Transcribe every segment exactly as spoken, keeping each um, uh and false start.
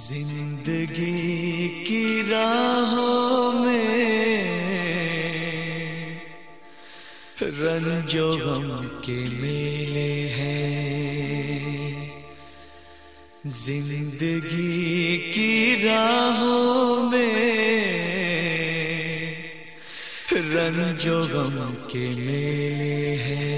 जिंदगी की राहों में रंजो गम के मेले हैं। जिंदगी की राहों में रंजो गम के मेले हैं।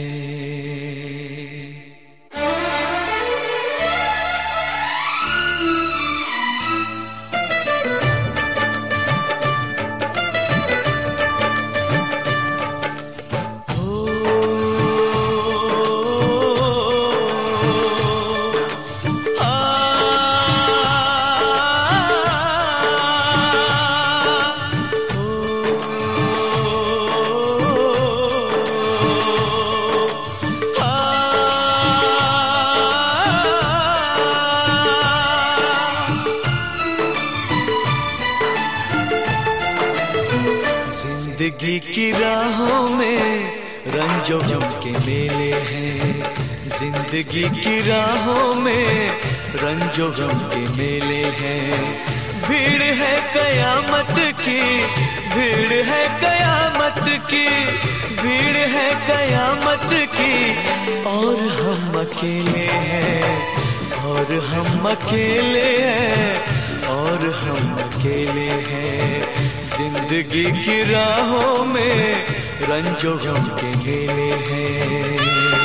जिंदगी की राहों में रंजो गम के मेले हैं। जिंदगी की राहों में रंजो गम के मेले हैं। भीड़ है कयामत की, भीड़ है कयामत की, भीड़ है कयामत की। और हम अकेले हैं, और हम अकेले हैं, और हम अकेले हैं। जिंदगी की राहों में रंजो गम के मेले हैं।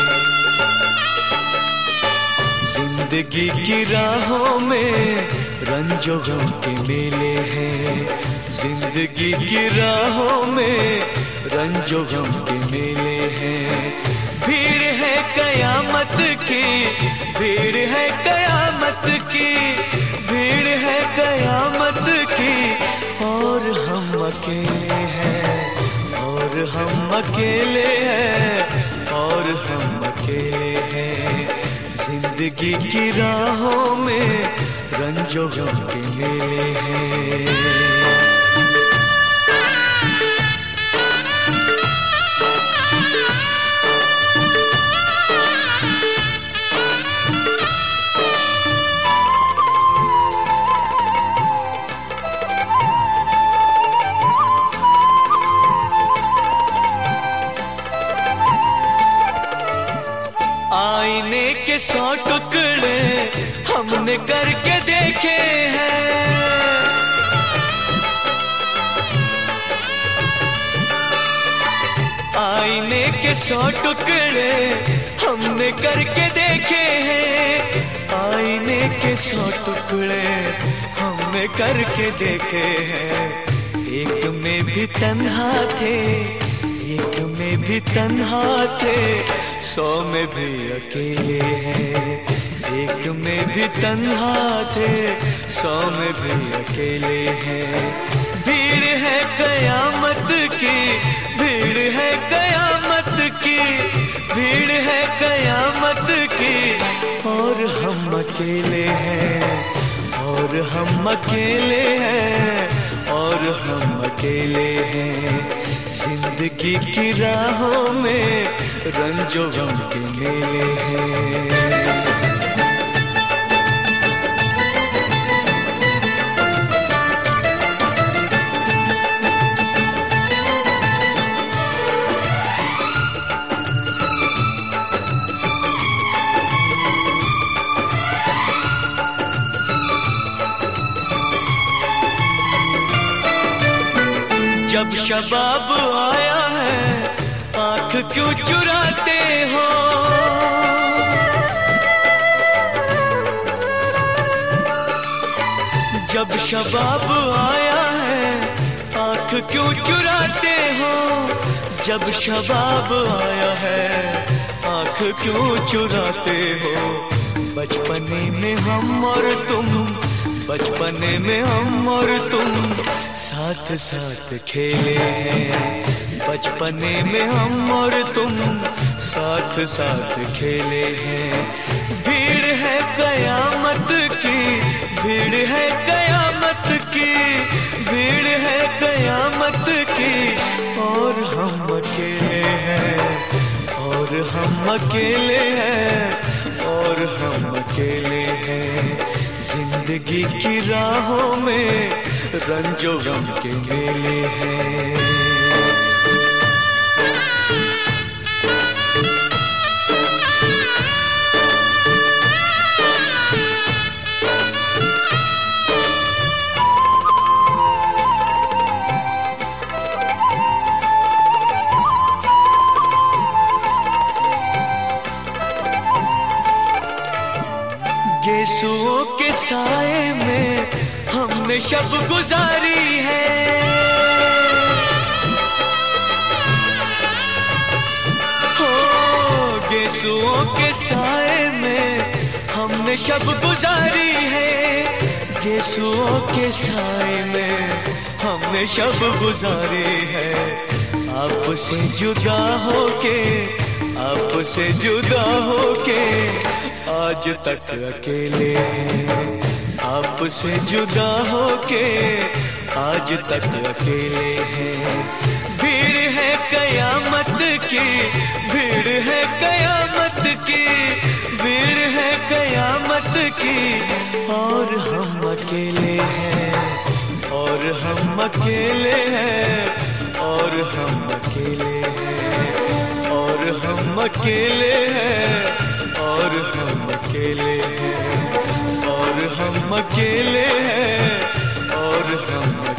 जिंदगी की राहों में रंजो गम के मेले हैं। जिंदगी की राहों में रंजो गम के मेले हैं। भीड़ है कयामत की, भीड़ है कयामत की, भीड़ है कयामत की। और हम अकेले हैं, और हम अकेले हैं, और हम अकेले हैं। जिंदगी की राहों में रंजो गम के मेले हैं। आईने के सौ टुकड़े हमने करके देखे हैं। आईने के सौ टुकड़े हमने करके देखे हैं। आईने के सौ टुकड़े हमने करके देखे हैं। एक में भी तन्हा थे, एक में भी तन्हा थे, सौ में भी अकेले हैं। एक में भी तन्हा थे, सौ में भी अकेले हैं। भीड़ है कयामत की, भीड़ है कयामत की, भीड़ है कयामत की। और हम अकेले हैं, और हम अकेले हैं, और हम अकेले हैं। जिंदगी की राहों में रंजो गम के मेले हैं। जब शबाब आया है आँख क्यों चुराते हो। जब शबाब आया है आँख क्यों चुराते हो। जब शबाब आया है आँख क्यों चुराते हो। बचपने में हम और तुम, बचपने में हम और तुम साथ साथ खेले हैं। बचपने में हम और तुम साथ साथ खेले हैं। भीड़ है कयामत की, भीड़ है कयामत की, भीड़ है कयामत की। और हम अकेले हैं, और हम अकेले हैं, और हम अकेले हैं। जिंदगी जिंदगी की राहों में रंजो गम के मेले हैं। गेसुओं के साए में हमने शब गुजारी है, हो गेसुओं के साए में हमने शब गुजारी है, गेसुओं के साए में हमने शब गुजारी है। आपसे जुदा होके, आपसे जुदा होके आज तक अकेले हैं, आपसे जुदा होके आज तक अकेले हैं। भीड़ है कयामत की, भीड़ है कयामत की, भीड़ है कयामत की, और हम अकेले हैं, और हम अकेले हैं, और हम अकेले हैं, और हम अकेले हैं, और हम अकेले हैं, और हम अकेले हैं, और हम